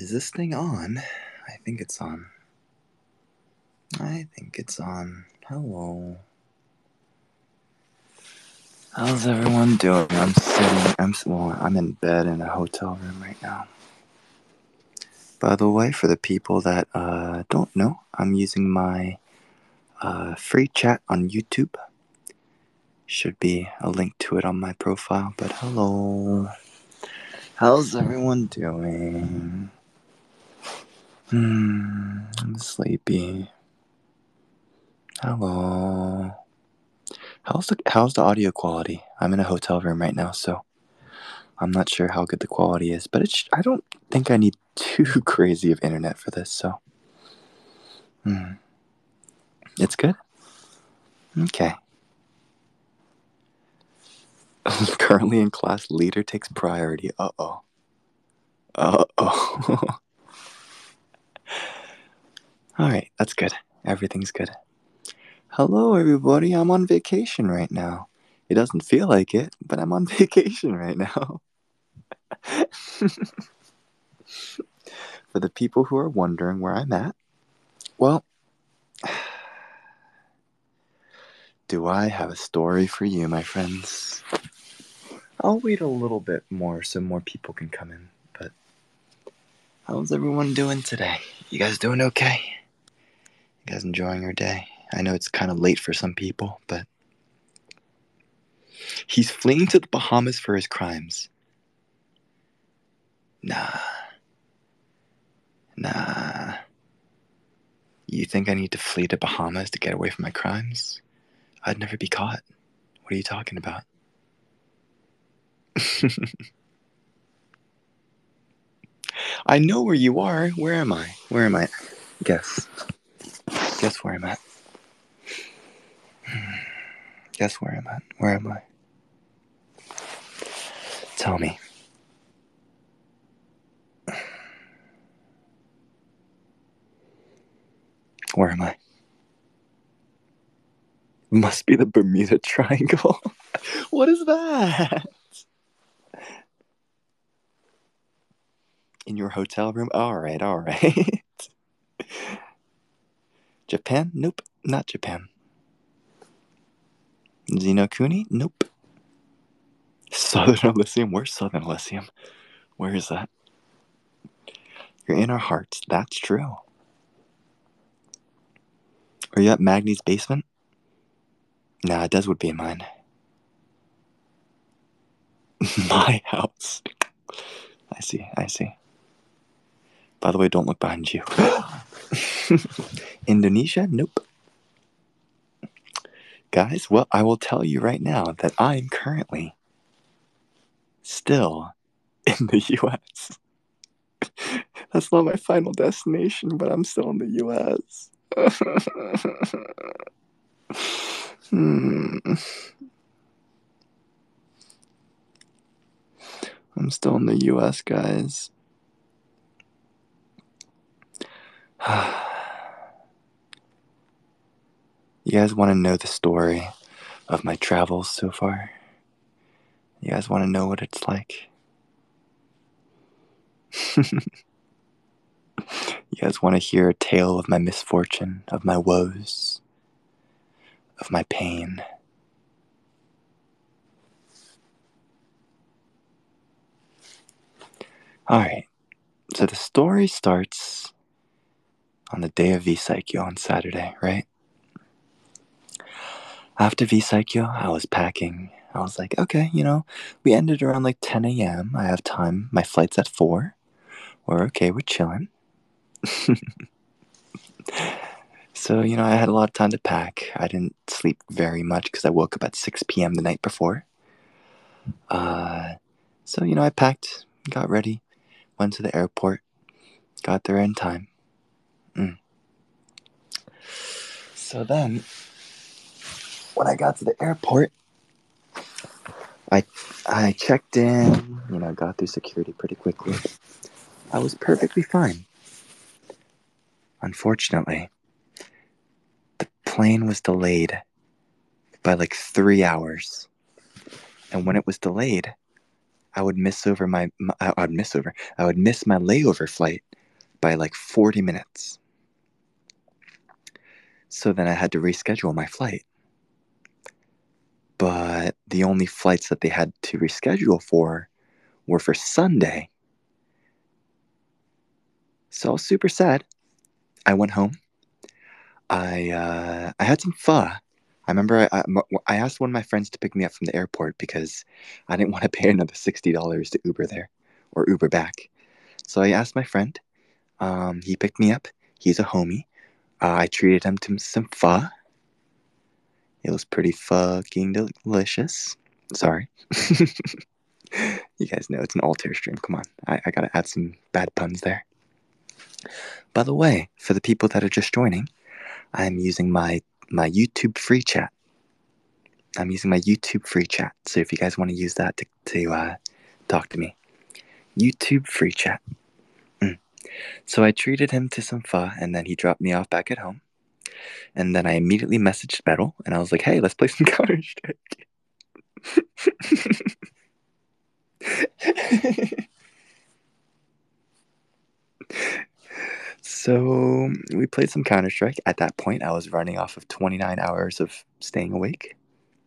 Is this thing on? I think it's on. Hello. How's everyone doing? I'm in bed in a hotel room right now. By the way, for the people that don't know, I'm using my free chat on YouTube. Should be a link to it on my profile, but hello. How's everyone doing? I'm sleepy. Hello. How's the audio quality? I'm in a hotel room right now, so I'm not sure how good the quality is, but I don't think I need too crazy of internet for this, so it's good? Okay. Currently in class, leader takes priority. Uh-oh. Alright, that's good. Everything's good. Hello, everybody. I'm on vacation right now. It doesn't feel like it, but I'm on vacation right now. For the people who are wondering where I'm at, well, do I have a story for you, my friends? I'll wait a little bit more so more people can come in, but how's everyone doing today? You guys doing okay? You guys enjoying your day? I know it's kind of late for some people, but he's fleeing to the Bahamas for his crimes. Nah. You think I need to flee to Bahamas to get away from my crimes? I'd never be caught. What are you talking about? I know where you are. Where am I? Guess where I'm at. Guess where I'm at. Where am I? Tell me. Where am I? Must be the Bermuda Triangle. What is that? In your hotel room? Alright. Japan? Nope, not Japan. Zenokuni? Nope. Southern Elysium? Where's Southern Elysium? Where is that? You're in our hearts. That's true. Are you at Magni's basement? Nah, Des would be in mine. My house. I see. By the way, don't look behind you. Indonesia? Nope. Guys, well, I will tell you right now that I'm currently still in the U.S. That's not my final destination, but I'm still in the U.S. I'm still in the U.S., guys. You guys want to know the story of my travels so far? You guys want to know what it's like? You guys want to hear a tale of my misfortune, of my woes, of my pain? Alright, so the story starts on the day of V-Psycho on Saturday, right? After V-Psycho, I was packing. I was like, okay, we ended around like 10 a.m. I have time. My flight's at 4. We're okay, we're chilling. So, I had a lot of time to pack. I didn't sleep very much because I woke up at 6 p.m. the night before. So, I packed, got ready, went to the airport, got there in time. So then, when I got to the airport, I checked in, got through security pretty quickly. I was perfectly fine. Unfortunately, the plane was delayed by like 3 hours. And when it was delayed, I would miss my layover flight by like 40 minutes. So then I had to reschedule my flight. But the only flights that they had to reschedule for were for Sunday. So I was super sad. I went home. I had some pho. I remember I asked one of my friends to pick me up from the airport because I didn't want to pay another $60 to Uber there or Uber back. So I asked my friend. He picked me up. He's a homie. I treated him to some pho. It was pretty fucking delicious. Sorry. You guys know it's an Altair stream. Come on. I gotta add some bad puns there. By the way, for the people that are just joining, I'm using my YouTube free chat. I'm using my YouTube free chat. So if you guys want to use that to talk to me, YouTube free chat. So I treated him to some pho, and then he dropped me off back at home. And then I immediately messaged Battle, and I was like, "Hey, let's play some Counter-Strike." So we played some Counter-Strike. At that point, I was running off of 29 hours of staying awake.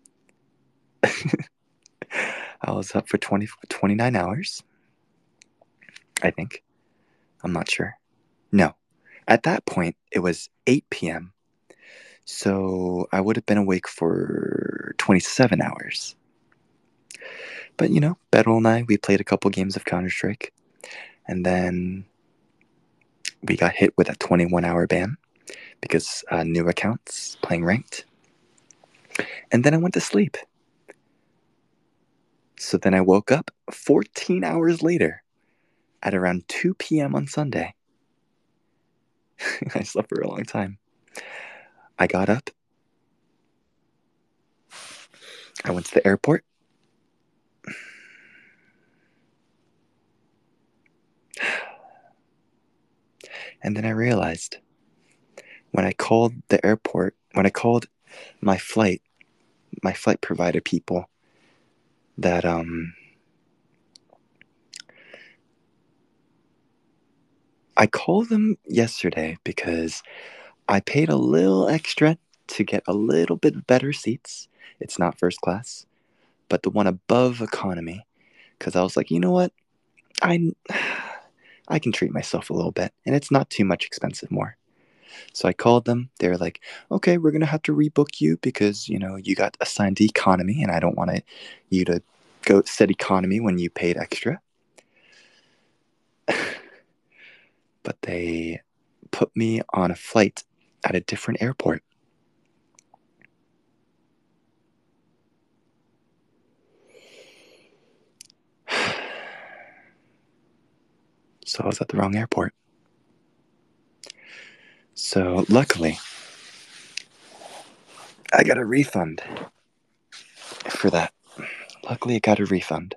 I was up for 29 hours, I think. I'm not sure. No. At that point, it was 8 p.m. So I would have been awake for 27 hours. But, you know, Beto and I, we played a couple games of Counter-Strike. And then we got hit with a 21-hour ban because new accounts playing ranked. And then I went to sleep. So then I woke up 14 hours later at around 2 p.m. on Sunday. I slept for a long time. I got up. I went to the airport. And then I realized when I called the airport, when I called my flight provider people, that I called them yesterday because I paid a little extra to get a little bit better seats. It's not first class, but the one above economy, because I was like, you know what, I can treat myself a little bit, and it's not too much expensive more. So I called them. They were like, okay, we're going to have to rebook you because, you know, you got assigned to economy, and I don't want you to go sit economy when you paid extra. But they put me on a flight at a different airport. So I was at the wrong airport. So luckily, I got a refund for that. Luckily, I got a refund.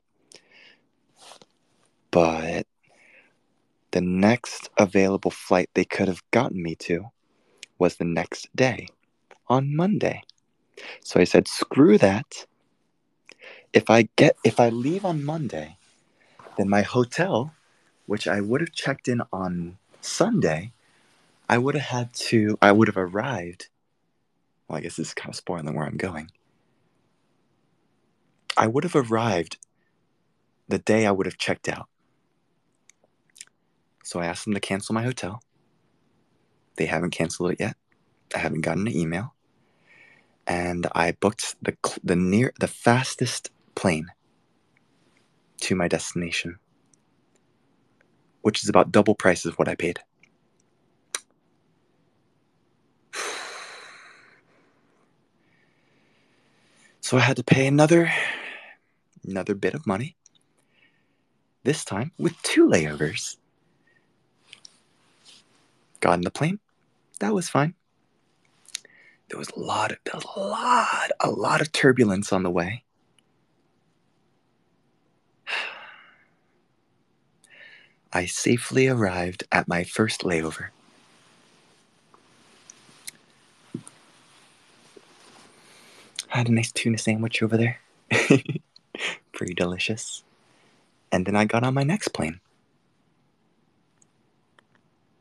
But the next available flight they could have gotten me to was the next day, on Monday. So I said, screw that. If I leave on Monday, then my hotel, which I would have checked in on Sunday, I would have arrived. Well, I guess this is kind of spoiling where I'm going. I would have arrived the day I would have checked out. So I asked them to cancel my hotel. They haven't canceled it yet. I haven't gotten an email. And I booked the fastest plane to my destination, which is about double price of what I paid. So I had to pay another bit of money, this time with 2 layovers. Got in the plane. That was fine. There was a lot of turbulence on the way. I safely arrived at my first layover. I had a nice tuna sandwich over there. Pretty delicious. And then I got on my next plane.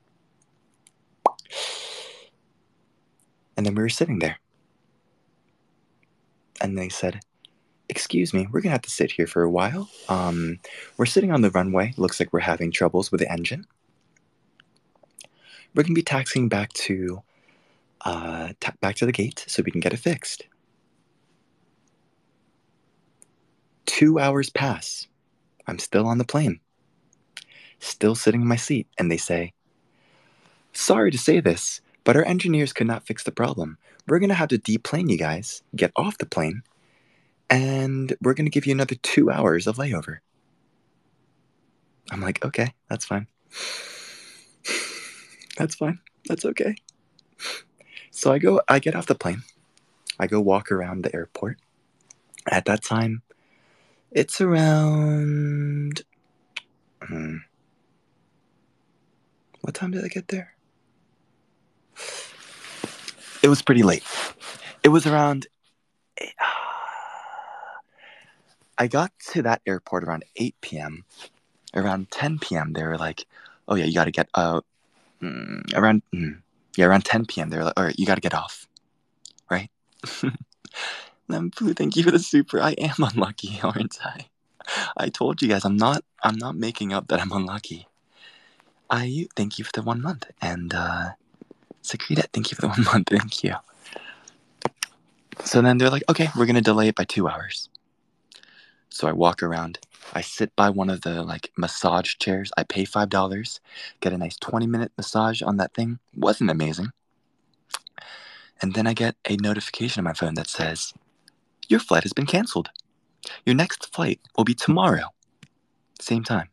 And then we were sitting there. And they said, "Excuse me, we're going to have to sit here for a while. We're sitting on the runway. Looks like we're having troubles with the engine. We're going to be taxiing back to the gate so we can get it fixed." 2 hours pass. I'm still on the plane, still sitting in my seat, and they say, "Sorry to say this, but our engineers could not fix the problem. We're going to have to deplane you guys, get off the plane, and we're going to give you another 2 hours of layover." I'm like, "Okay, that's fine. That's fine. That's okay." So I get off the plane. I go walk around the airport. At that time, it's around. What time did I get there? It was pretty late. It was around. I got to that airport around 8 p.m. Around 10 p.m., they were like, "Oh yeah, you got to get around 10 p.m. They were like, "All right, you got to get off, right?" Nampu, thank you for the super. I am unlucky, aren't I? I told you guys I'm not making up that I'm unlucky. Thank you for the 1 month, and Secreta, thank you for the 1 month. Thank you. So then they're like, "Okay, we're gonna delay it by 2 hours." So I walk around. I sit by one of the massage chairs. I pay $5, get a nice 20-minute massage on that thing. Wasn't amazing. And then I get a notification on my phone that says, "Your flight has been canceled. Your next flight will be tomorrow, same time."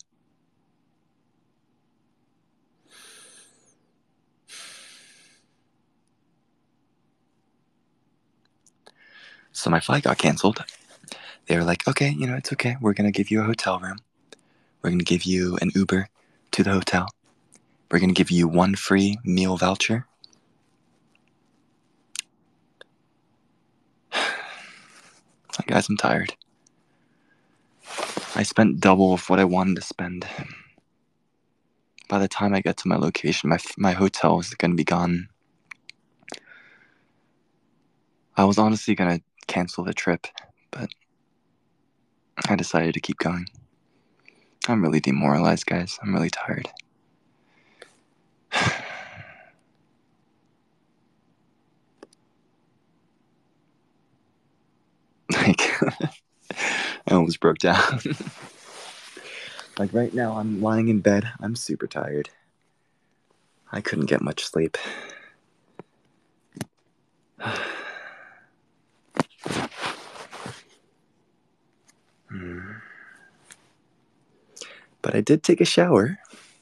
So my flight got canceled. They were like, "Okay, it's okay. We're going to give you a hotel room. We're going to give you an Uber to the hotel. We're going to give you 1 free meal voucher." Guys, I'm tired. I spent double of what I wanted to spend. By the time I get to my location, my hotel is going to be gone. I was honestly going to cancel the trip, but I decided to keep going. I'm really demoralized, guys. I'm really tired. I almost broke down. Right now, I'm lying in bed. I'm super tired. I couldn't get much sleep. But I did take a shower.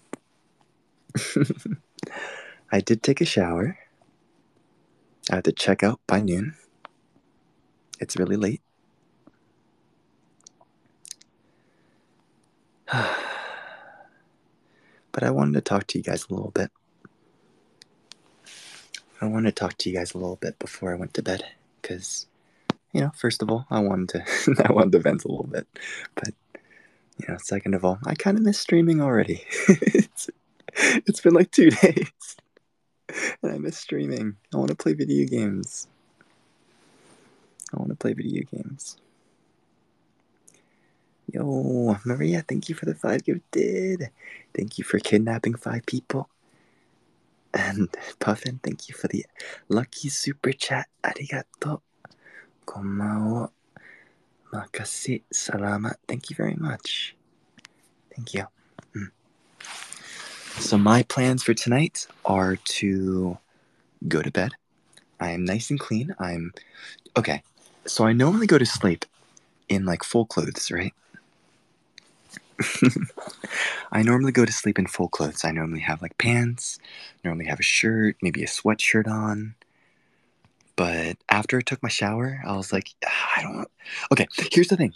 I did take a shower. I had to check out by noon. It's really late. But I wanted to talk to you guys a little bit. I wanted to talk to you guys a little bit before I went to bed, because, first of all, I wanted to vent a little bit, but, second of all, I kind of miss streaming already. It's been like 2 days, and I miss streaming. I want to play video games. Yo, Maria, thank you for the 5 gifted. Thank you for kidnapping 5 people. And Puffin, thank you for the lucky super chat. Arigato. Konbanwa. Makasi. Salamat. Thank you very much. Thank you. So my plans for tonight are to go to bed. I am nice and clean. Okay. So I normally go to sleep in full clothes, right? I normally go to sleep in full clothes. I normally have pants, normally have a shirt, maybe a sweatshirt on. But after I took my shower, I was like, I don't know. Okay, here's the thing.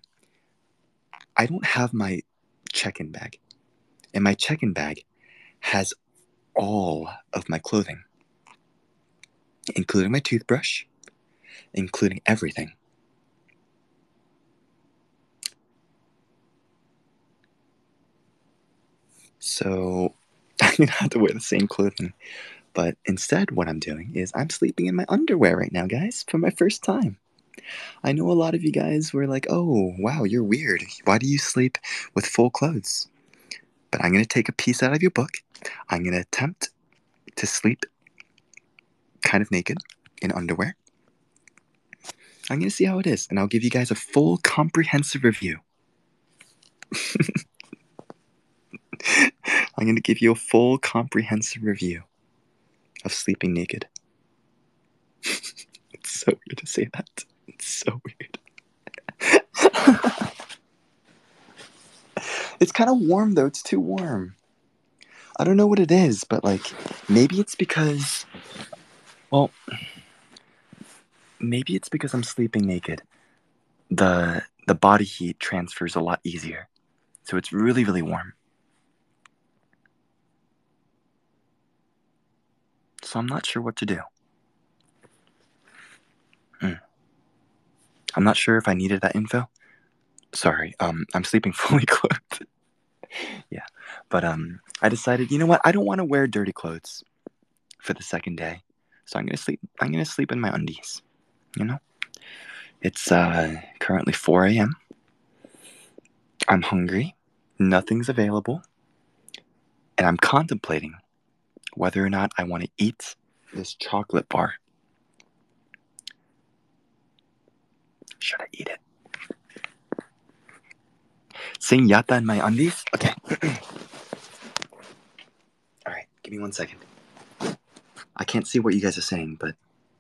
I don't have my check-in bag. And my check-in bag has all of my clothing, including my toothbrush, including everything. So I'm going to have to wear the same clothing But instead, what I'm doing is I'm sleeping in my underwear right now, guys, for my first time. I know a lot of you guys were like, oh, wow, you're weird. Why do you sleep with full clothes? But I'm going to take a piece out of your book. I'm going to attempt to sleep kind of naked in underwear. I'm going to see how it is, and I'll give you guys a full comprehensive review. I'm going to give you a full comprehensive review of sleeping naked. It's so weird to say that. It's so weird. It's kind of warm, though. It's too warm. I don't know what it is, but like, maybe it's because, well, maybe it's because I'm sleeping naked. The body heat transfers a lot easier. So it's really, really warm. So I'm not sure what to do. I'm not sure if I needed that info. Sorry, I'm sleeping fully clothed. Yeah, but I decided, you know what? I don't want to wear dirty clothes for the second day, so I'm gonna sleep in my undies. You know, it's currently 4 a.m. I'm hungry. Nothing's available, and I'm contemplating whether or not I want to eat this chocolate bar. Should I eat it? Saying yata in my undies? Okay. Alright, give me 1 second. I can't see what you guys are saying, but...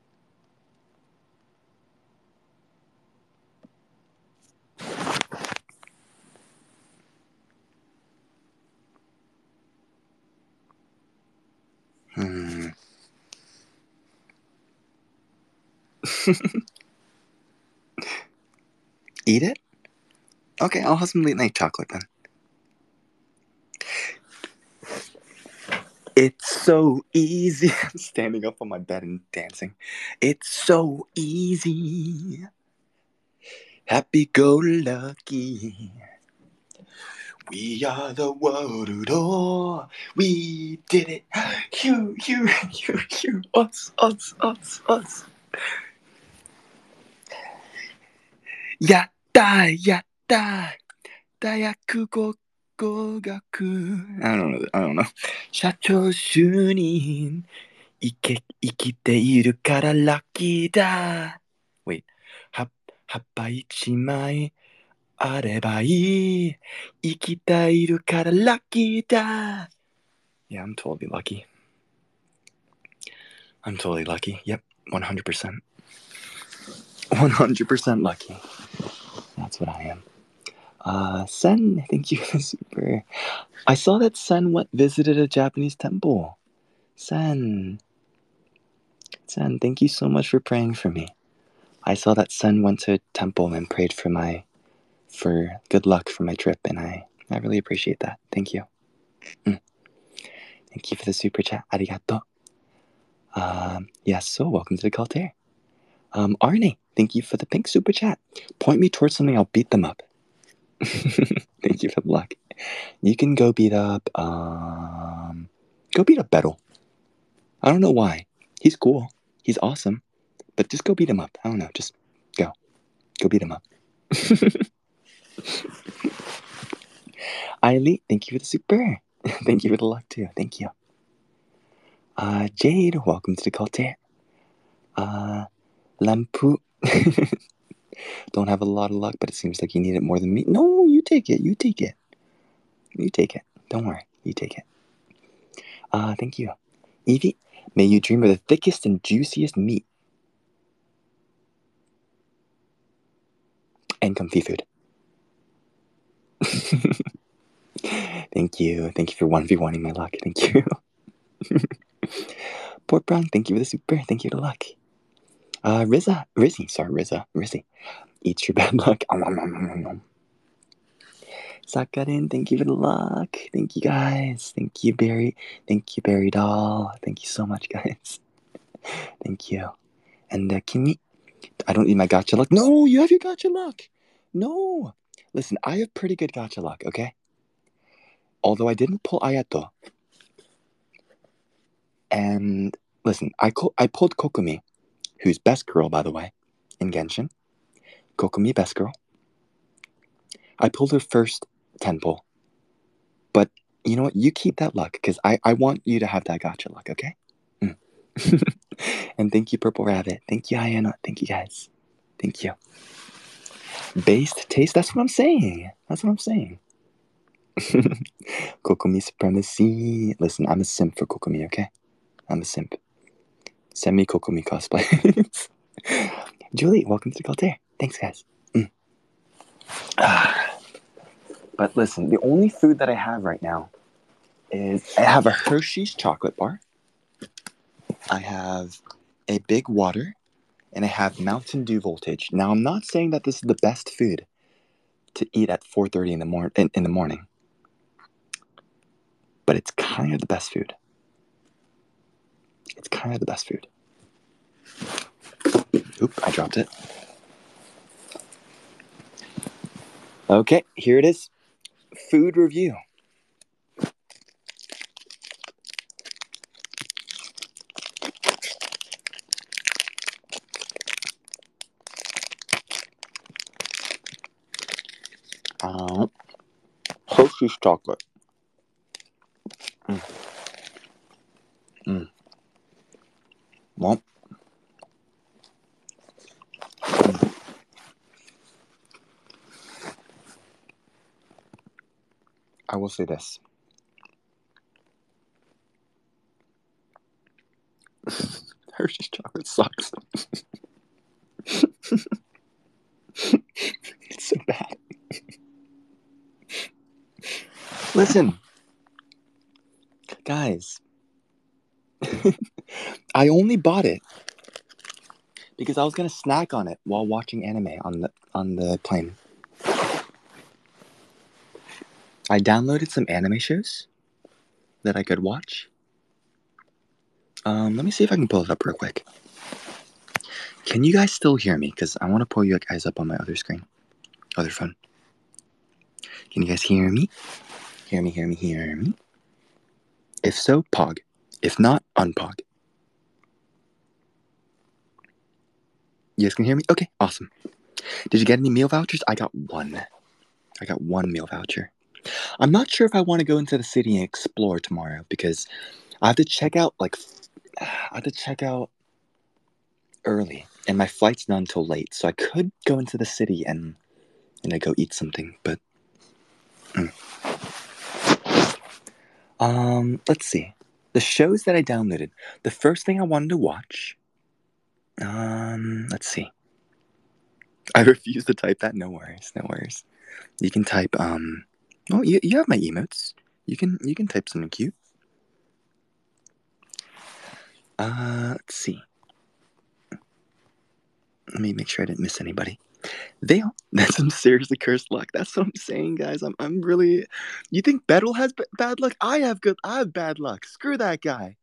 Eat it? Okay, I'll have some late night chocolate then. It's so easy. I'm standing up on my bed and dancing. It's so easy. Happy-go-lucky. We are the world. We did it. You. Us. Yatta. Dayaku gogaku. I don't know. 社長就任。生きているからラッキーだ。Wait. 葉っぱ一枚あればいい。生きているからラッキーだ。Yeah, I'm totally lucky. Yep, 100%. 100% lucky. That's what I am. Sen, thank you for the super. I saw that Sen visited a Japanese temple. Sen, thank you so much for praying for me. I saw that Sen went to a temple and prayed for good luck for my trip, and I really appreciate that. Thank you. Thank you for the super chat. Arigato. Yes, so welcome to the Caltair. Arne, thank you for the pink super chat. Point me towards something, I'll beat them up. Thank you for the luck. You can go beat up, Bettel. I don't know why. He's cool. He's awesome. But just go beat him up. I don't know. Just go. Go beat him up. Eileen, thank you for the super. Thank you for the luck, too. Thank you. Jade, welcome to the Caltair. Lampu. Don't have a lot of luck, but it seems like you need it more than me. No, you take it. Don't worry. You take it. Thank you. Evie, may you dream of the thickest and juiciest meat. And comfy food. Thank you. Thank you for 1v1ing my luck. Thank you. Port Brown, thank you for the super. Thank you for the luck. Rizzy. Eat your bad luck. Sakarin, thank you for the luck. Thank you, guys. Thank you, Barry. Thank you, Barry Doll. Thank you so much, guys. Thank you. And Kimi, I don't need my gacha luck. No, you have your gacha luck. No. Listen, I have pretty good gacha luck, okay? Although I didn't pull Ayato. And listen, I pulled Kokumi, who's best girl, by the way, in Genshin. Kokumi, best girl. I pulled her first 10 pull. But you know what? You keep that luck, because I want you to have that gotcha luck, okay? And thank you, Purple Rabbit. Thank you, Hyena. Thank you, guys. Thank you. Based taste? That's what I'm saying. That's what I'm saying. Kokumi supremacy. Listen, I'm a simp for Kokumi, okay? I'm a simp. Send me Kokumi cosplays. Julie, welcome to Galtair. Thanks, guys. But listen, the only food that I have right now is I have a Hershey's chocolate bar. I have a big water, and I have Mountain Dew Voltage. Now, I'm not saying that this is the best food to eat at 4:30 in the morning, but it's kind of the best food. It's kind of the best food. Oop, I dropped it. Okay, here it is. Food review. Hershey's chocolate. Well, I will say this. Hershey's chocolate sucks. It's so bad. Listen, guys, I only bought it because I was gonna snack on it while watching anime on the plane. I downloaded some anime shows that I could watch. Let me see if I can pull it up real quick. Can you guys still hear me? Because I want to pull you guys up on my other screen, other phone. Can you guys hear me? Hear me? If so, pog. If not, unpog. You guys can hear me? Okay, awesome. Did you get any meal vouchers? I got one. I got one meal voucher. I'm not sure if I want to go into the city and explore tomorrow because I have to check out early, and my flight's not until late. So I could go into the city and go eat something, but let's see. The shows that I downloaded. The first thing I wanted to watch. Let's see. I refuse to type that. No worries. You can type. Oh, you have my emotes. You can type something cute. Let's see. Let me make sure I didn't miss anybody. That's some seriously cursed luck. That's what I'm saying, guys. I'm really. You think Battle has bad luck? I have bad luck. Screw that guy.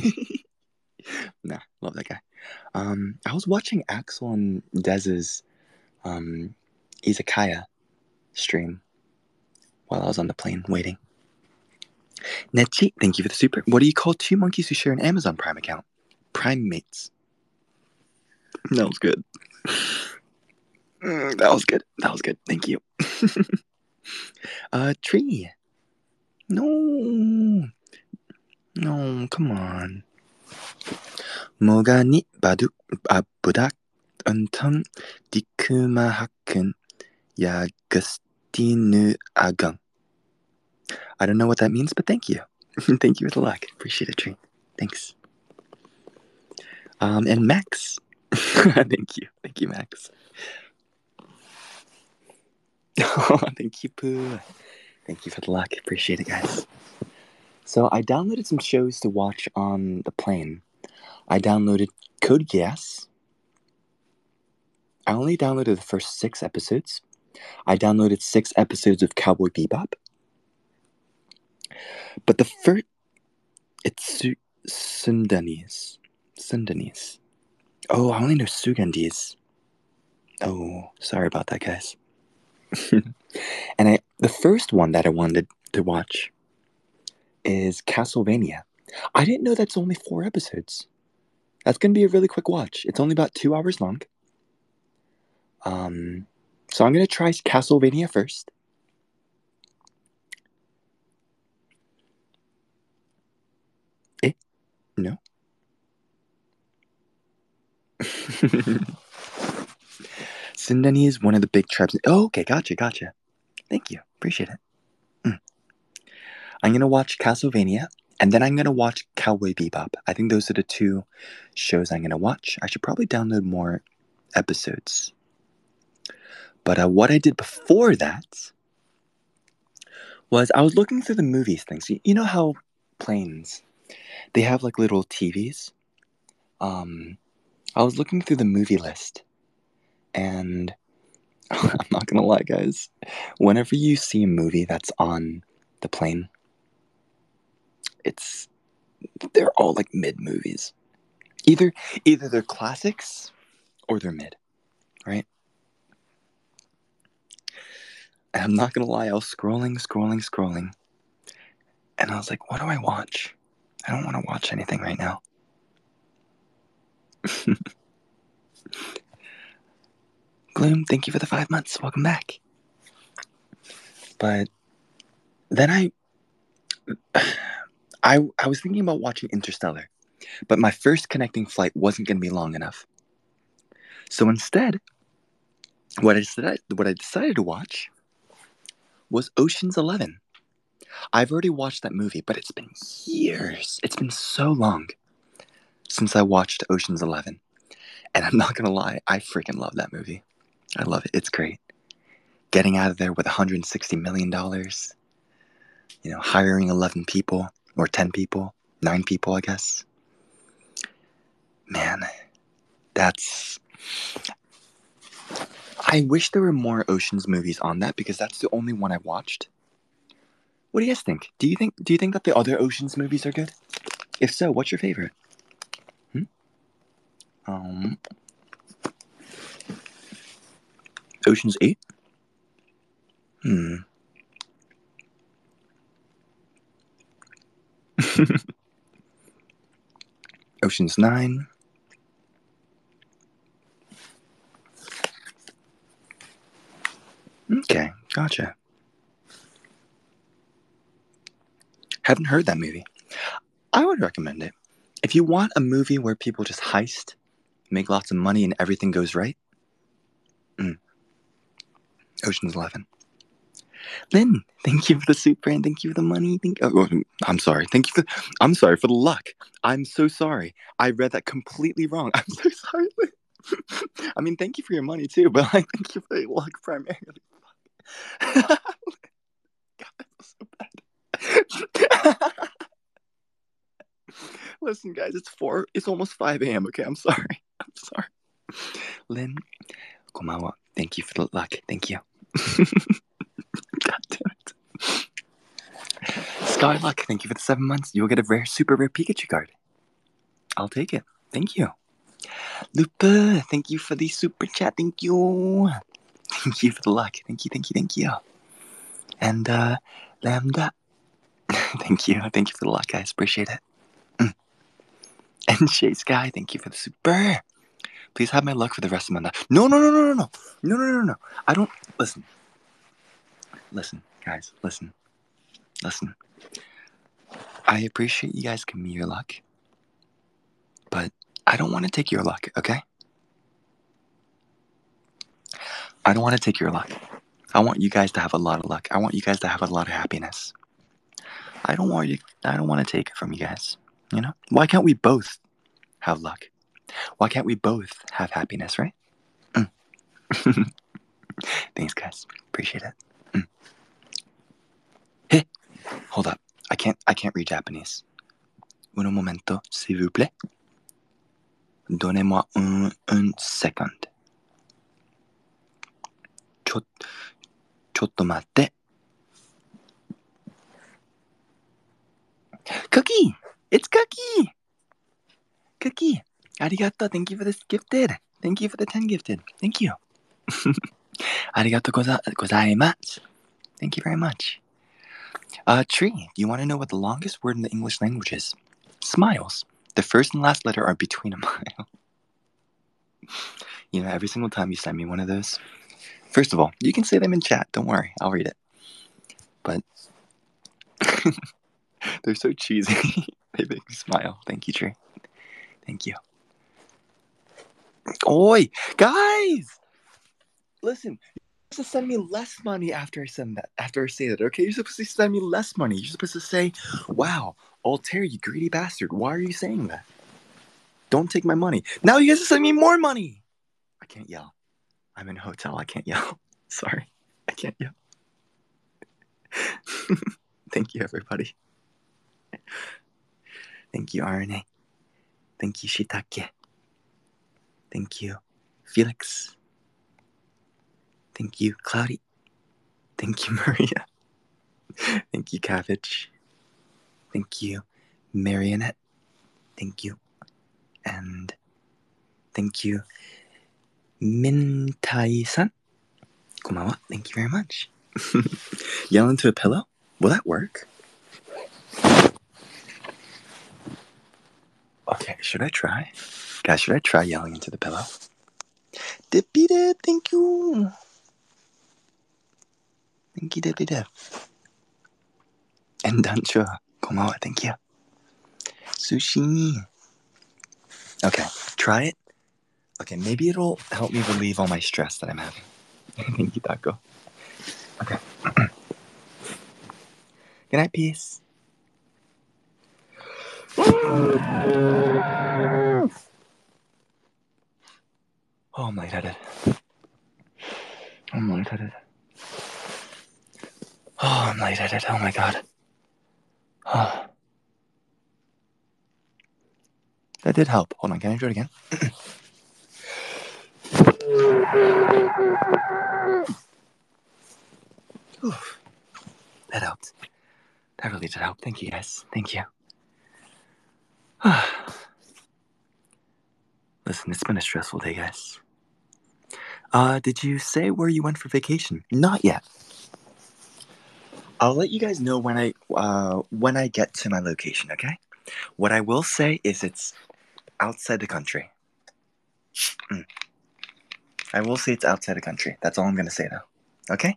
Nah, love that guy. I was watching Axel and Dez's izakaya stream while I was on the plane waiting. Netchi, thank you for the super. What do you call two monkeys who share an Amazon Prime account? Prime mates. That was good. That was good. Thank you. Tree. No, come on. Mogani budak untung dikumahaken yagustinu agang. I don't know what that means, but thank you. Thank you for the luck. Appreciate it, Tree. Thanks. And Max. Thank you, Max. Oh, thank you, Pooh. Thank you for the luck. Appreciate it, guys. So I downloaded some shows to watch on the plane. I downloaded Code Geass. I only downloaded the first 6 episodes. I downloaded 6 episodes of Cowboy Bebop. But the first... It's Sundanese. Oh, I only know Sugandese. Oh, sorry about that, guys. And the first one that I wanted to watch is Castlevania. I didn't know that's only 4 episodes. That's going to be a really quick watch. It's only about 2 hours long. So I'm going to try Castlevania first. No. Sindani is one of the big tribes. Oh, okay, gotcha. Thank you. Appreciate it. I'm going to watch Castlevania, and then I'm going to watch Cowboy Bebop. I think those are the 2 shows I'm going to watch. I should probably download more episodes. But what I did before that was I was looking through the movies things. You know how planes, they have like little TVs? I was looking through the movie list, and I'm not gonna lie, guys. Whenever you see a movie that's on the plane, they're all like mid movies. Either they're classics or they're mid, right? And I'm not gonna lie, I was scrolling, and I was like, what do I watch? I don't want to watch anything right now. Gloom, thank you for the 5 months. Welcome back. But then I was thinking about watching Interstellar, but my first connecting flight wasn't going to be long enough. So instead, what I decided to watch was Ocean's 11. I've already watched that movie, but it's been years. It's been so long since I watched Ocean's 11. And I'm not going to lie, I freaking love that movie. I love it. It's great. Getting out of there with $160 million, hiring 11 people, or 10 people, 9 people, I guess. Man, I wish there were more Ocean's movies on that, because that's the only one I watched. What do you guys think? Do you think that the other Ocean's movies are good? If so, what's your favorite? Ocean's 8? Ocean's 9. Okay, gotcha. Haven't heard that movie. I would recommend it. If you want a movie where people just heist, make lots of money, and everything goes right, Ocean's 11. Lynn, thank you for the super and thank you for the money. I'm sorry. I'm sorry for the luck. I'm so sorry. I read that completely wrong. I'm so sorry, Lynn. I mean, thank you for your money too, but I thank you for your luck primarily. God, I feel so bad. Listen, guys, it's almost 5 a.m., okay? I'm sorry. Lynn, komawa. Thank you for the luck. Thank you. God damn it. Skyluck, thank you for the 7 months. You will get a super rare Pikachu card. I'll take it. Thank you. Lupa, thank you for the super chat. Thank you. Thank you for the luck. Thank you. And Lambda, thank you. Thank you for the luck, guys. Appreciate it. And Shay Sky, thank you for the super. Please have my luck for the rest of my life. No. I don't. Listen, guys. Listen. I appreciate you guys giving me your luck, but I don't want to take your luck, okay? I don't want to take your luck. I want you guys to have a lot of luck. I want you guys to have a lot of happiness. I don't want to take it from you guys. Why can't we both have luck? Why can't we both have happiness, right? Thanks, guys. Appreciate it. Hey, hold up. I can't read Japanese. Un momento, s'il vous plaît. Donnez-moi un second. Chotto matte. Cookie! It's Cookie! Cookie! Arigato. Thank you for this gifted. Thank you for the 10 gifted. Thank you. Arigato gozaimasu. Thank you very much. Tree, do you want to know what the longest word in the English language is? Smiles. The first and last letter are between a mile. You know, every single time you send me one of those, first of all, you can say them in chat. Don't worry, I'll read it. But they're so cheesy. They make me smile. Thank you, Trey. Thank you. Oi, guys! Listen, you're supposed to send me less money after I send that. After I say that, okay? You're supposed to send me less money. You're supposed to say, "Wow, Altair, you greedy bastard! Why are you saying that? Don't take my money." Now you guys are sending me more money. I can't yell. I'm in a hotel. I can't yell. Sorry, I can't yell. Thank you, everybody. Thank you, RNA. Thank you, Shiitake. Thank you, Felix. Thank you, Cloudy. Thank you, Maria. Thank you, Cabbage. Thank you, Marionette. Thank you. And thank you, Mintai-san. Komawa. Thank you very much. Yell into a pillow? Will that work? Okay, should I try? Guys, should I try yelling into the pillow? Dippy dip, thank you. Thank you, Dippy dip. And Dancho, komawa, thank you. Sushi. Okay, try it. Okay, maybe it'll help me relieve all my stress that I'm having. Thank you, Taco. Okay. Good night, peace. Oh, I'm lightheaded. I'm lightheaded. Oh, I'm lightheaded. Oh my god. Oh. That did help. Hold on, can I do it again? Oof. That helped. That really did help. Thank you, guys. Thank you. Listen, it's been a stressful day, guys. Did you say where you went for vacation? Not yet. I'll let you guys know when I get to my location, okay? What I will say is it's outside the country. I will say it's outside the country. That's all I'm gonna say, though. Okay?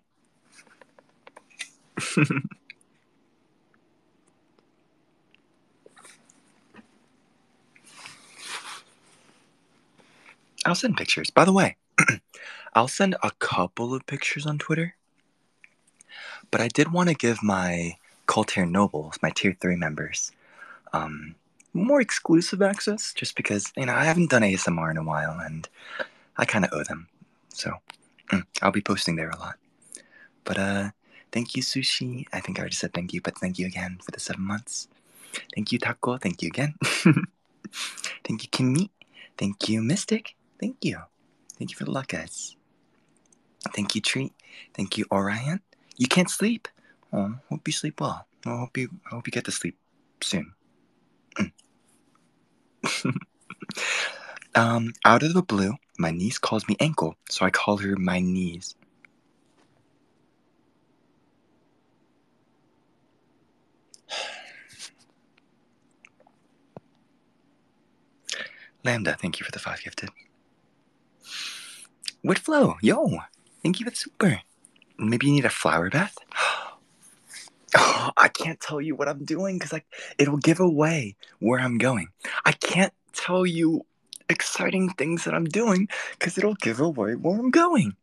I'll send pictures. By the way, I'll send a couple of pictures on Twitter. But I did want to give my Cultair Nobles, my Tier 3 members, more exclusive access, just because, you know, I haven't done ASMR in a while, and I kind of owe them. So, I'll be posting there a lot. But, thank you, Sushi. I think I already said thank you, but thank you again for the 7 months. Thank you, Taco. Thank you again. Thank you, Kimmy. Thank you, Mystic. Thank you. Thank you for the luck, guys. Thank you, Treat. Thank you, Orion. You can't sleep? Oh, hope you sleep well. I hope you get to sleep soon. Out of the blue, my niece calls me Ankle, so I call her my knees. Lambda, thank you for the 5 gifted. Whitflow, yo, thank you for the super. Maybe you need a flower bath? Oh, I can't tell you what I'm doing because it'll give away where I'm going. I can't tell you exciting things that I'm doing because it'll give away where I'm going.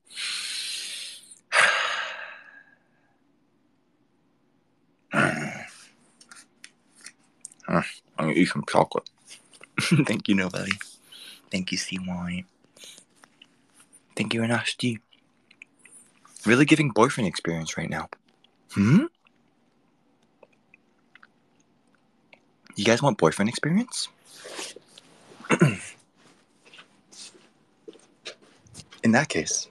I'm gonna eat some chocolate. Thank you, nobody. Thank you, CY. Thank you, Anashti. Really giving boyfriend experience right now. You guys want boyfriend experience? In that case.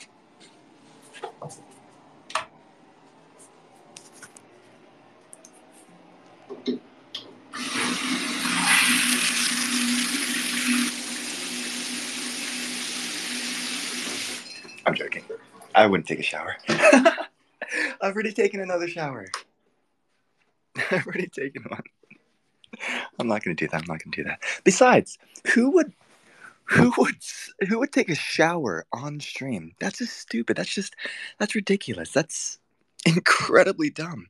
I'm joking. I wouldn't take a shower. I've already taken another shower. I've already taken one. I'm not gonna do that. I'm not gonna do that. Besides, who would who would who would take a shower on stream? That's just stupid. That's ridiculous. That's incredibly dumb.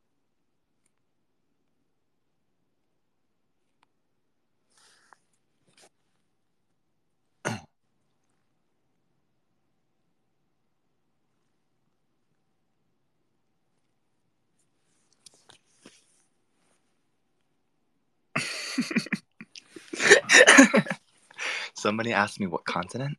Somebody asked me what continent.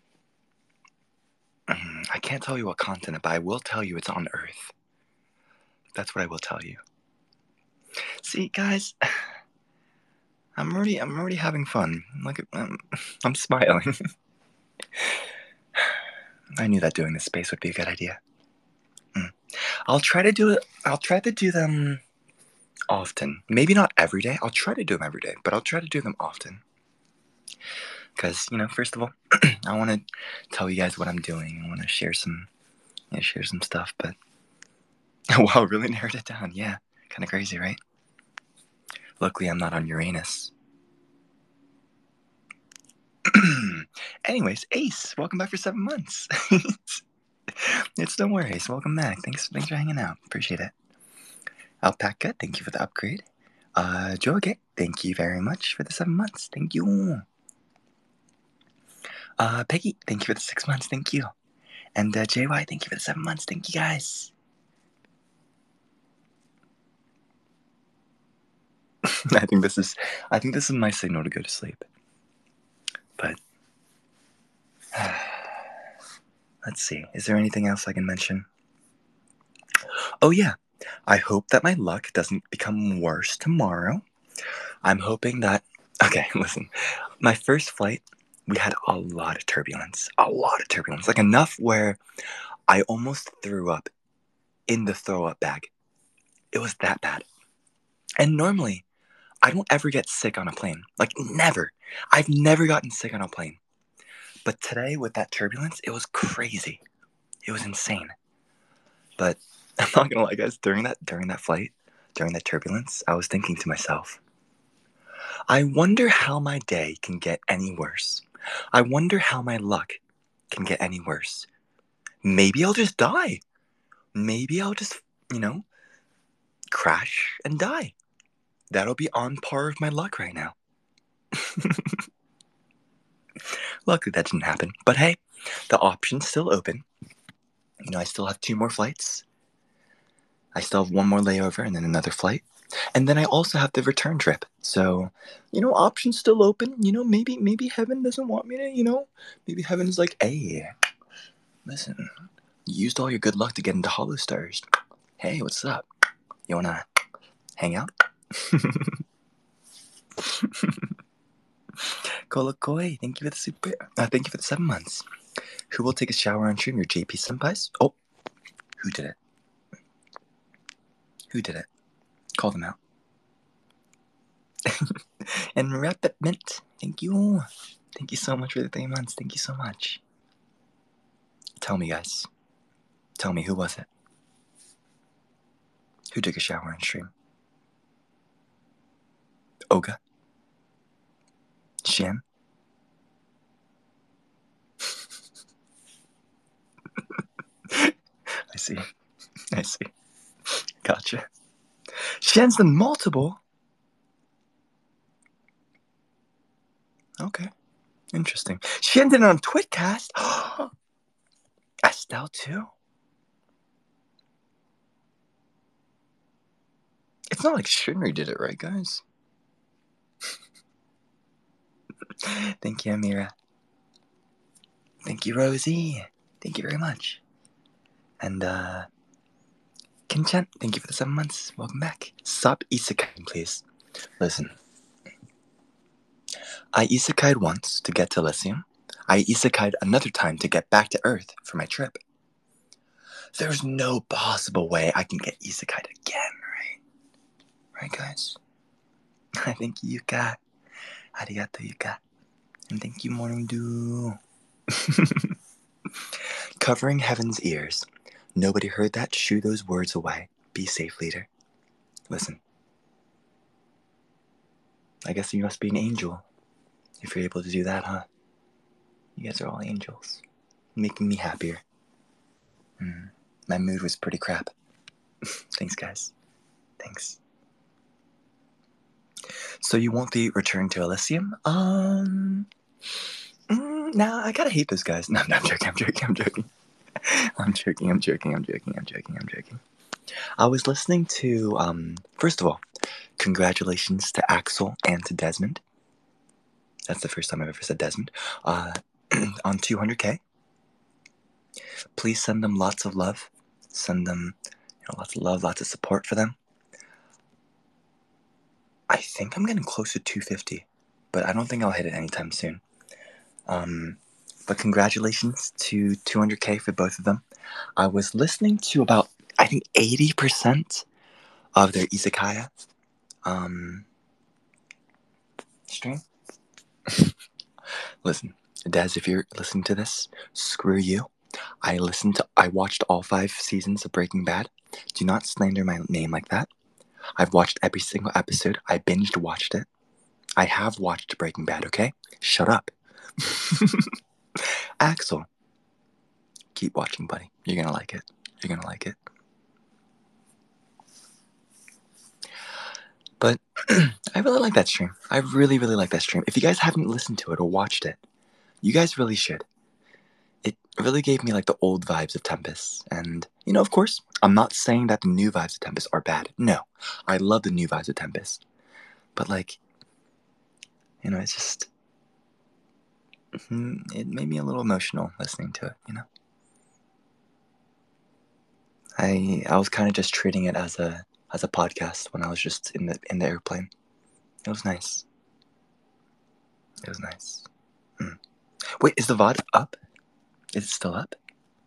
I can't tell you what continent, but I will tell you it's on Earth. That's what I will tell you. See, guys, I'm already having fun. Look, I'm smiling. I knew that doing this space would be a good idea. I'll try to do it. I'll try to do them often. Maybe not every day. I'll try to do them every day, but I'll try to do them often. Because, first of all, I want to tell you guys what I'm doing. I want to share some stuff, but wow, really narrowed it down. Yeah, kind of crazy, right? Luckily, I'm not on Uranus. Anyways, Ace, welcome back for 7 months. It's no worries. Welcome back. Thanks for hanging out. Appreciate it. Alpaca, thank you for the upgrade. Joge, thank you very much for the 7 months. Thank you. Peggy, thank you for the 6 months. Thank you. And JY, thank you for the 7 months. Thank you, guys. I think this is my signal to go to sleep. But let's see. Is there anything else I can mention? Oh yeah. I hope that my luck doesn't become worse tomorrow. I'm hoping that. Okay, listen. My first flight, we had a lot of turbulence. Like enough where I almost threw up in the throw up bag. It was that bad. And normally, I don't ever get sick on a plane. Like, never. I've never gotten sick on a plane. But today, with that turbulence, it was crazy. It was insane. But I'm not gonna lie, guys, during that flight, during that turbulence, I was thinking to myself, I wonder how my day can get any worse. I wonder how my luck can get any worse. Maybe I'll just die. Maybe I'll just, crash and die. That'll be on par with my luck right now. Luckily, that didn't happen. But hey, the option's still open. I still have 2 more flights. I still have 1 more layover and then another flight. And then I also have the return trip. So, options still open. Maybe heaven doesn't want me to, maybe heaven's like, hey, listen, you used all your good luck to get into Hollow Stars. Hey, what's up? You wanna hang out? Kolokoi, thank you for the 7 months. Who will take a shower on stream? Your JP senpais? Oh, who did it? Who did it? Call them out. And Rapid Mint, thank you. Thank you so much for the 3 months. Thank you so much. Tell me, guys. Tell me, who was it? Who took a shower on stream? Oga? Shen? I see. Gotcha. Shen's the multiple? Okay. Interesting. Shen did it on Twitcast? Estelle too? It's not like Shinri did it, right, guys? Thank you, Amira. Thank you, Rosie. Thank you very much. And, Kinchan, thank you for the 7 months. Welcome back. Stop isekai, please. Listen. I isekai'd once to get to Elysium. I isekai'd another time to get back to Earth for my trip. There's no possible way I can get isekai'd again, right? Right, guys? Thank you, Yuka. Arigato, Yuka. And thank you, Morning Dew. Covering heaven's ears. Nobody heard that. Shoo those words away. Be safe, leader. Listen. I guess you must be an angel if you're able to do that, huh? You guys are all angels. Making me happier. My mood was pretty crap. Thanks, guys. Thanks. So you won't be returned to Elysium? Nah, I gotta hate those guys. No, I'm joking. I'm joking. I was listening to, first of all, congratulations to Axel and to Desmond. That's the first time I've ever said Desmond. On 200K. Please send them lots of love. Send them lots of love, lots of support for them. I think I'm getting close to 250, but I don't think I'll hit it anytime soon. But congratulations to 200K for both of them. I was listening to about, I think, 80% of their Izakaya stream. Listen, Des, if you're listening to this, screw you. I watched all 5 seasons of Breaking Bad. Do not slander my name like that. I've watched every single episode. I binged watched it. I have watched Breaking Bad, okay? Shut up. Axel, keep watching, buddy. You're gonna like it. But I really like that stream. I really, really like that stream. If you guys haven't listened to it or watched it, you guys really should. It really gave me like the old vibes of Tempest. And, of course, I'm not saying that the new vibes of Tempest are bad. No, I love the new vibes of Tempest. But it's just, it made me a little emotional listening to it, I was kind of just treating it as a podcast when I was just in the airplane. It was nice. Wait, is the VOD up? Is it still up?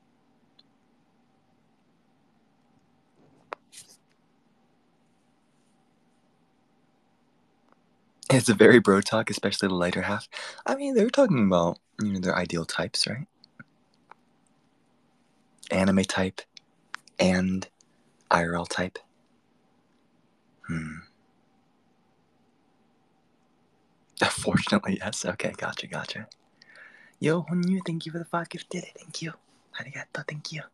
It's a very bro talk, especially the lighter half. I mean, they're talking about, their ideal types, right? Anime type and IRL type. Fortunately, yes. Okay, gotcha. Yo, Honyu, thank you for the 5 gifted. Thank you. Arigato, thank you.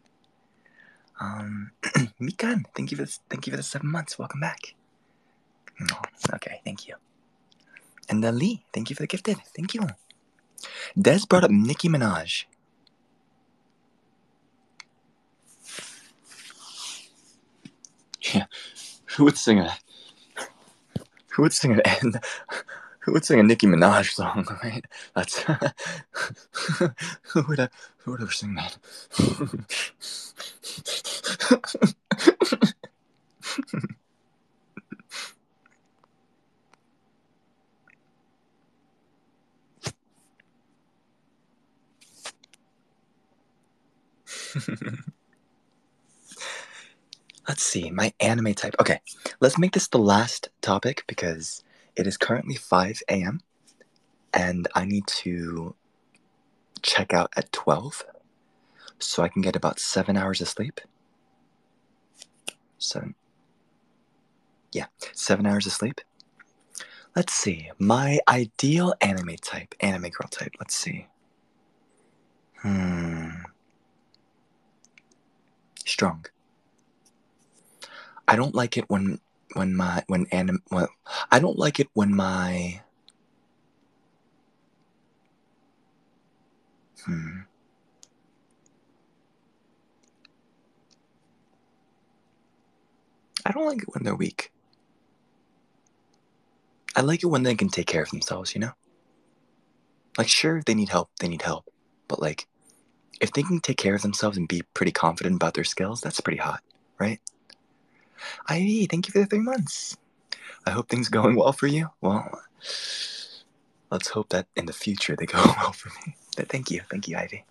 Mikan, thank you for the 7 months. Welcome back. Oh, okay, thank you. And Lee, thank you for the gifted. Thank you. Des brought up Nicki Minaj. Yeah, who would sing a Nicki Minaj song, right? That's who would ever sing that? Let's see, my anime type. Okay, let's make this the last topic because it is currently 5 a.m. and I need to check out at 12 so I can get about 7 hours of sleep. 7 hours of sleep. Let's see, my ideal anime girl type. Let's see. Strong. I don't like it when I don't like it when my I don't like it when they're weak. I like it when they can take care of themselves, Like, sure, if they need help, But, like, if they can take care of themselves and be pretty confident about their skills, that's pretty hot, right? Ivy, thank you for the 3 months. I hope things are going well for you. Well, let's hope that in the future they go well for me. Thank you, Ivy.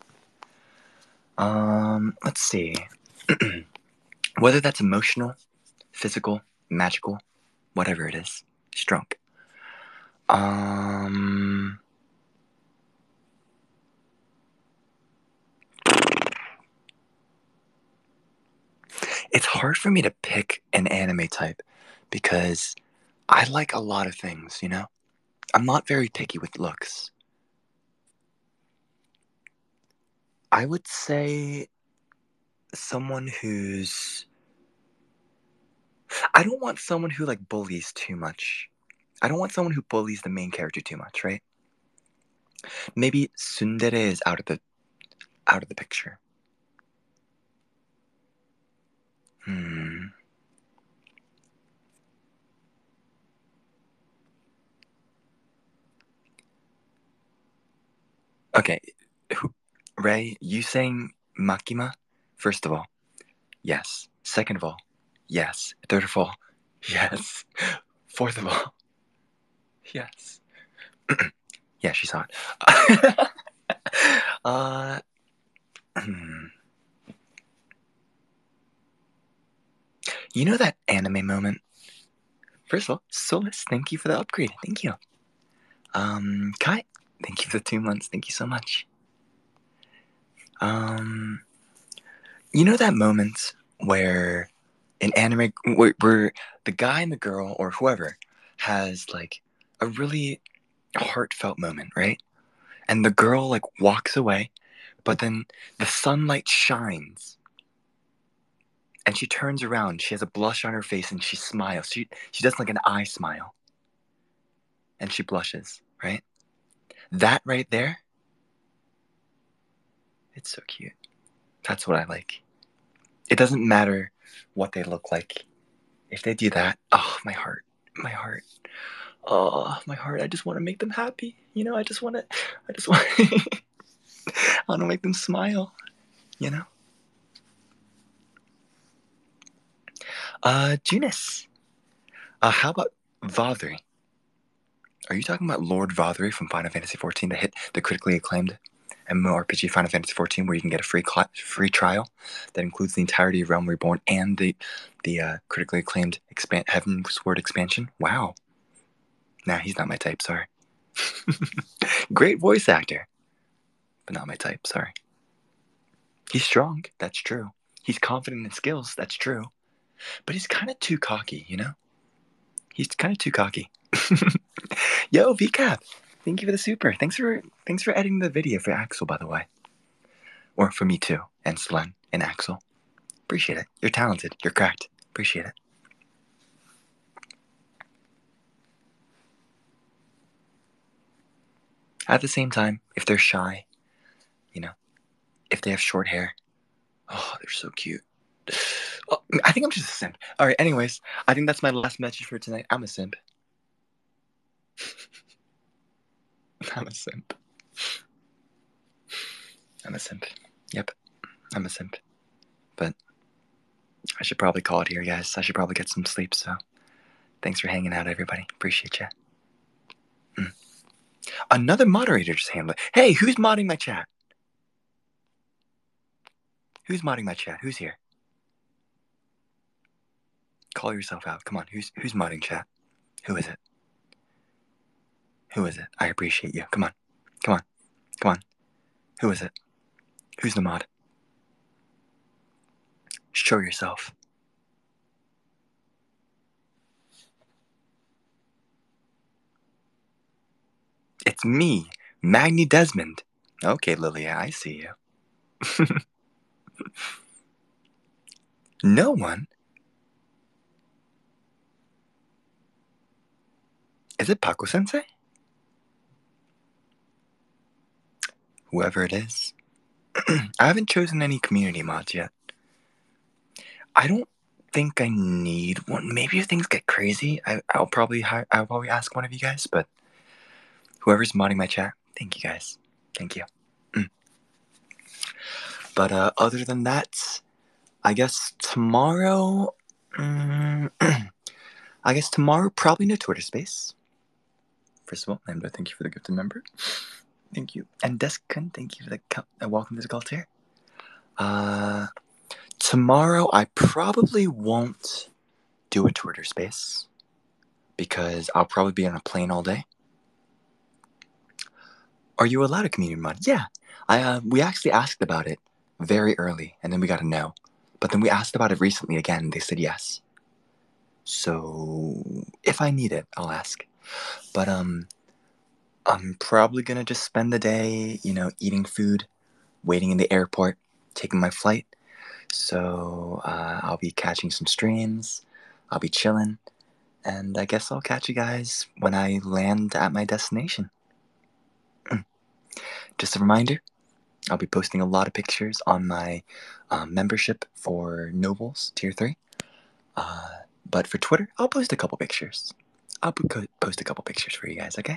Let's see. Whether that's emotional, physical, magical, whatever it is, strong. It's hard for me to pick an anime type because I like a lot of things, you know? I'm not very picky with looks. I would say someone who's... I don't want someone who, like, bullies too much. I don't want someone who bullies the main character too much, right? Maybe tsundere is out of the picture. Okay, Ray, you saying Makima? First of all, yes. Second of all, yes. Third of all, yes. Fourth of all, yes. Yeah, she saw it. You know that anime moment? First of all, Solus, thank you for the upgrade. Thank you. Kai, thank you for the 2 months. Thank you so much. You know that moment where an anime, where the guy and the girl or whoever has like a really heartfelt moment, right? And the girl like walks away, but then the sunlight shines and she turns around. She has a blush on her face and she smiles. She does like an eye smile and she blushes, right? That right there, it's so cute. That's what I like. It doesn't matter what they look like. If they do that, oh, my heart. Oh, my heart. I just want to make them happy. You know, I want to make them smile, you know? Junis. How about Vathrey? Are you talking about Lord Vathrey from Final Fantasy XIV that hit the critically acclaimed MMORPG Final Fantasy XIV, where you can get a free trial that includes the entirety of Realm Reborn and the critically acclaimed Heavensward expansion? Wow. Nah, he's not my type, sorry. Great voice actor, but not my type, sorry. He's strong, that's true. He's confident in skills, that's true. But he's kind of too cocky, you know? He's kind of too cocky. Yo, VCap, thank you for the super. Thanks for editing the video for Axel, by the way. Or for me too, and Slen and Axel. Appreciate it. You're talented. You're cracked. Appreciate it. At the same time, if they're shy, you know, if they have short hair, oh, they're so cute. Oh, I think I'm just a simp. All right, anyways, I think that's my last message for tonight. I'm a simp. I'm a simp. I'm a simp. Yep, I'm a simp. But I should probably call it here, guys. I should probably get some sleep, so thanks for hanging out, everybody. Appreciate ya. Another moderator just handled it. Hey, who's modding my chat? Who's modding my chat? Who's here? Call yourself out. Come on, who's modding chat? Who is it? Who is it? I appreciate you. Come on. Come on. Come on. Who is it? Who's the mod? Show yourself. It's me, Magni Desmond. Okay, Lilia, I see you. No one? Is it Paco Sensei? Whoever it is. I haven't chosen any community mods yet. I don't think I need one. Maybe if things get crazy, I'll probably ask one of you guys, but whoever's modding my chat, thank you guys. Thank you. But other than that, I guess tomorrow... probably no Twitter space. First of all, Lambda, thank you for the gifted member. Thank you. And Deskun, thank you for the welcome to the cult here. Tomorrow, I probably won't do a Twitter space because I'll probably be on a plane all day. Are you allowed a community mod? Yeah. We actually asked about it very early, and then we got a no. But then we asked about it recently again, and they said yes. So if I need it, I'll ask. But I'm probably gonna just spend the day, eating food, waiting in the airport, taking my flight. So I'll be catching some streams. I'll be chilling, and I guess I'll catch you guys when I land at my destination. Just a reminder, I'll be posting a lot of pictures on my membership for Nobles Tier 3. But for Twitter, I'll post a couple pictures. I'll post a couple pictures for you guys, okay?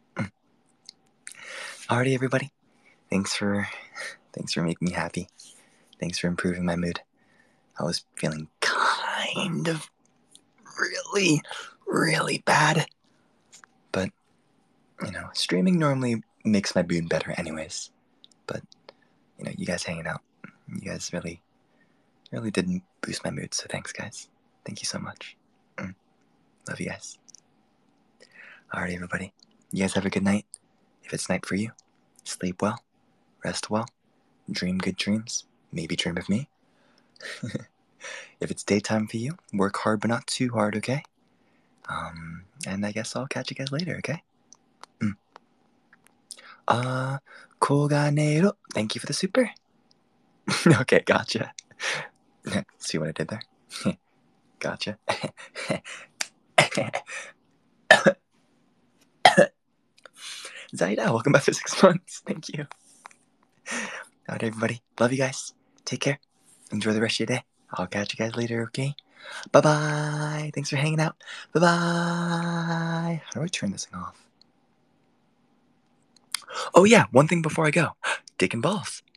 Alrighty, everybody. Thanks for making me happy. Thanks for improving my mood. I was feeling kind of really, really bad. But, streaming normally makes my mood better anyways. But, you guys hanging out, you guys really, really did boost my mood, so thanks, guys. Thank you so much. Love you guys. Alright, everybody. You guys have a good night. If it's night for you, sleep well, rest well, dream good dreams, maybe dream of me. If it's daytime for you, work hard but not too hard, okay? And I guess I'll catch you guys later, okay? Koganero. Thank you for the super. Okay, gotcha. See what I did there? Gotcha. Zaida, welcome back for 6 months. Thank you. Alright, everybody. Love you guys. Take care. Enjoy the rest of your day. I'll catch you guys later, okay? Bye-bye. Thanks for hanging out. Bye-bye. How do I turn this thing off? Oh, yeah. One thing before I go. Dick and balls.